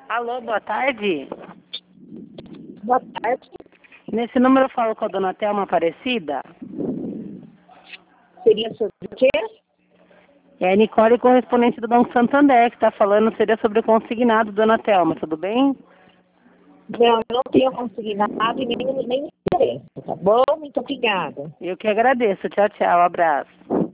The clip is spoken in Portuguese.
Alô, boa tarde. Boa tarde. Nesse número eu falo com a dona Thelma Aparecida. Seria sobre o quê? É a Nicole, correspondente do Banco Santander, que está falando, seria sobre o consignado, dona Thelma, tudo bem? Não, eu não tenho conseguido nada e nem me interessa, tá bom? Muito obrigada. Eu que agradeço. Tchau, tchau. Abraço.